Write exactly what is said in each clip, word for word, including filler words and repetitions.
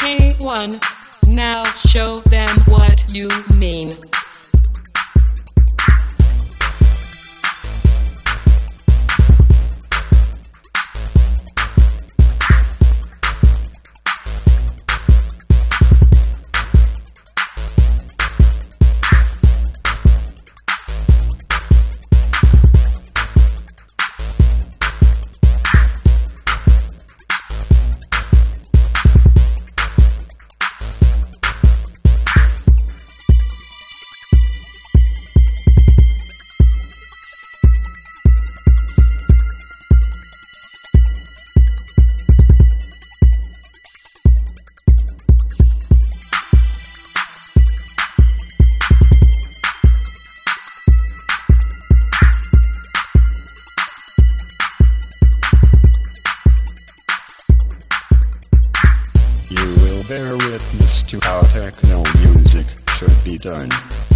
K one, now show them what you mean. You will bear witness to how techno music should be done.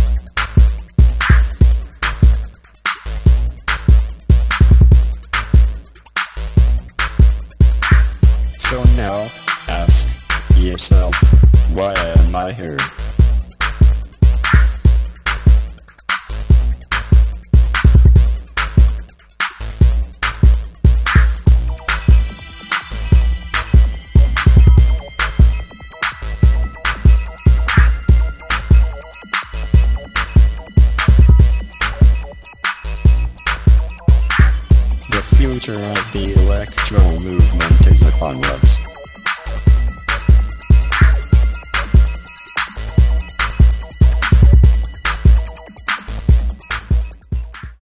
So now, ask yourself, why am I here? The future of the electro movement is upon us.